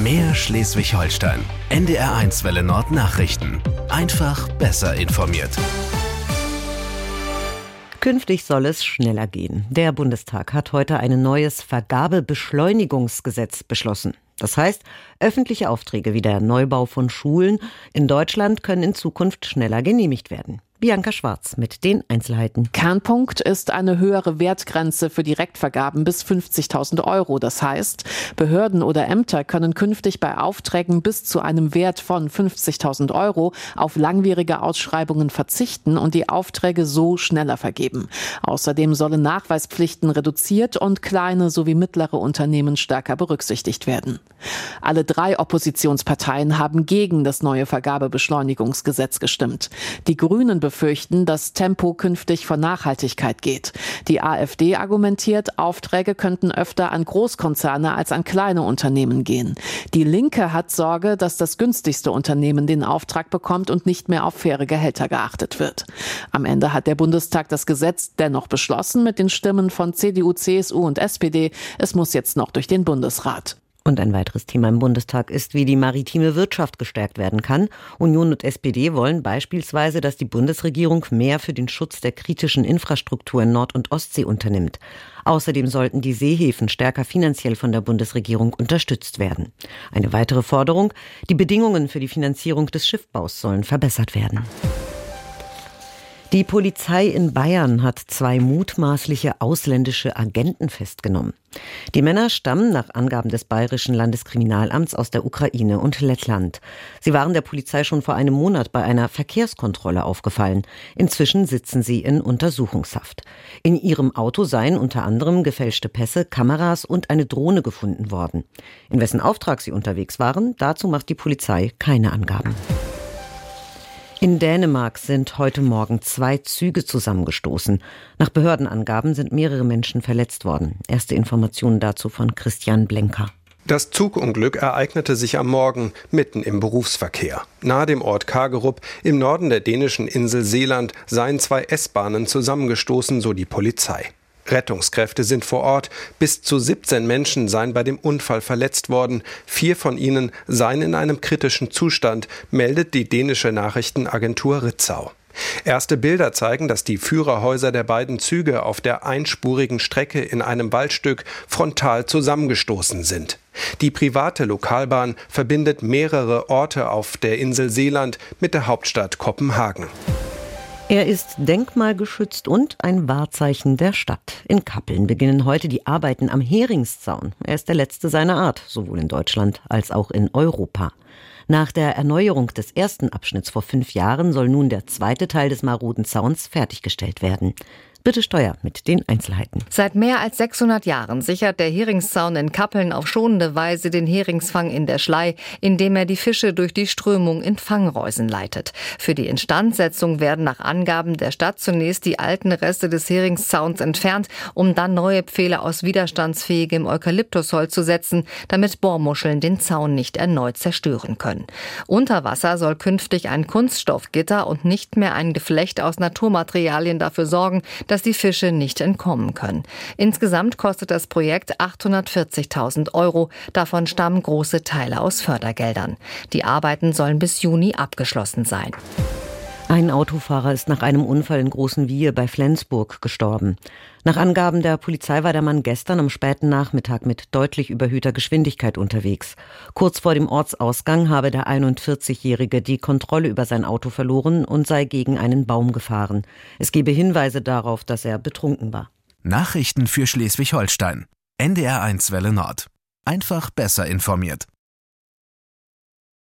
Mehr Schleswig-Holstein. NDR1 Welle Nord Nachrichten. Einfach besser informiert. Künftig soll es schneller gehen. Der Bundestag hat heute ein neues Vergabebeschleunigungsgesetz beschlossen. Das heißt, öffentliche Aufträge wie der Neubau von Schulen in Deutschland können in Zukunft schneller genehmigt werden. Bianca Schwarz mit den Einzelheiten. Kernpunkt ist eine höhere Wertgrenze für Direktvergaben bis 50.000 Euro. Das heißt, Behörden oder Ämter können künftig bei Aufträgen bis zu einem Wert von 50.000 Euro auf langwierige Ausschreibungen verzichten und die Aufträge so schneller vergeben. Außerdem sollen Nachweispflichten reduziert und kleine sowie mittlere Unternehmen stärker berücksichtigt werden. Alle 3 Oppositionsparteien haben gegen das neue Vergabebeschleunigungsgesetz gestimmt. Die Grünen befürchten, dass Tempo künftig von Nachhaltigkeit geht. Die AfD argumentiert, Aufträge könnten öfter an Großkonzerne als an kleine Unternehmen gehen. Die Linke hat Sorge, dass das günstigste Unternehmen den Auftrag bekommt und nicht mehr auf faire Gehälter geachtet wird. Am Ende hat der Bundestag das Gesetz dennoch beschlossen mit den Stimmen von CDU, CSU und SPD. Es muss jetzt noch durch den Bundesrat. Und ein weiteres Thema im Bundestag ist, wie die maritime Wirtschaft gestärkt werden kann. Union und SPD wollen beispielsweise, dass die Bundesregierung mehr für den Schutz der kritischen Infrastruktur in Nord- und Ostsee unternimmt. Außerdem sollten die Seehäfen stärker finanziell von der Bundesregierung unterstützt werden. Eine weitere Forderung: die Bedingungen für die Finanzierung des Schiffbaus sollen verbessert werden. Die Polizei in Bayern hat 2 mutmaßliche ausländische Agenten festgenommen. Die Männer stammen nach Angaben des Bayerischen Landeskriminalamts aus der Ukraine und Lettland. Sie waren der Polizei schon vor einem Monat bei einer Verkehrskontrolle aufgefallen. Inzwischen sitzen sie in Untersuchungshaft. In ihrem Auto seien unter anderem gefälschte Pässe, Kameras und eine Drohne gefunden worden. In wessen Auftrag sie unterwegs waren, dazu macht die Polizei keine Angaben. In Dänemark sind heute Morgen 2 Züge zusammengestoßen. Nach Behördenangaben sind mehrere Menschen verletzt worden. Erste Informationen dazu von Christian Blenker. Das Zugunglück ereignete sich am Morgen mitten im Berufsverkehr. Nahe dem Ort Kagerup im Norden der dänischen Insel Seeland seien 2 S-Bahnen zusammengestoßen, so die Polizei. Rettungskräfte sind vor Ort. Bis zu 17 Menschen seien bei dem Unfall verletzt worden. 4 von ihnen seien in einem kritischen Zustand, meldet die dänische Nachrichtenagentur Ritzau. Erste Bilder zeigen, dass die Führerhäuser der beiden Züge auf der einspurigen Strecke in einem Waldstück frontal zusammengestoßen sind. Die private Lokalbahn verbindet mehrere Orte auf der Insel Seeland mit der Hauptstadt Kopenhagen. Er ist denkmalgeschützt und ein Wahrzeichen der Stadt. In Kappeln beginnen heute die Arbeiten am Heringszaun. Er ist der letzte seiner Art, sowohl in Deutschland als auch in Europa. Nach der Erneuerung des ersten Abschnitts vor 5 Jahren soll nun der zweite Teil des maroden Zauns fertiggestellt werden. Bitte Steuer mit den Einzelheiten. Seit mehr als 600 Jahren sichert der Heringszaun in Kappeln auf schonende Weise den Heringsfang in der Schlei, indem er die Fische durch die Strömung in Fangreusen leitet. Für die Instandsetzung werden nach Angaben der Stadt zunächst die alten Reste des Heringszauns entfernt, um dann neue Pfähle aus widerstandsfähigem Eukalyptusholz zu setzen, damit Bohrmuscheln den Zaun nicht erneut zerstören können. Unter Wasser soll künftig ein Kunststoffgitter und nicht mehr ein Geflecht aus Naturmaterialien dafür sorgen, dass die Fische nicht entkommen können. Insgesamt kostet das Projekt 840.000 Euro. Davon stammen große Teile aus Fördergeldern. Die Arbeiten sollen bis Juni abgeschlossen sein. Ein Autofahrer ist nach einem Unfall in Großenwiehe bei Flensburg gestorben. Nach Angaben der Polizei war der Mann gestern am späten Nachmittag mit deutlich überhöhter Geschwindigkeit unterwegs. Kurz vor dem Ortsausgang habe der 41-Jährige die Kontrolle über sein Auto verloren und sei gegen einen Baum gefahren. Es gebe Hinweise darauf, dass er betrunken war. Nachrichten für Schleswig-Holstein. NDR1 Welle Nord. Einfach besser informiert.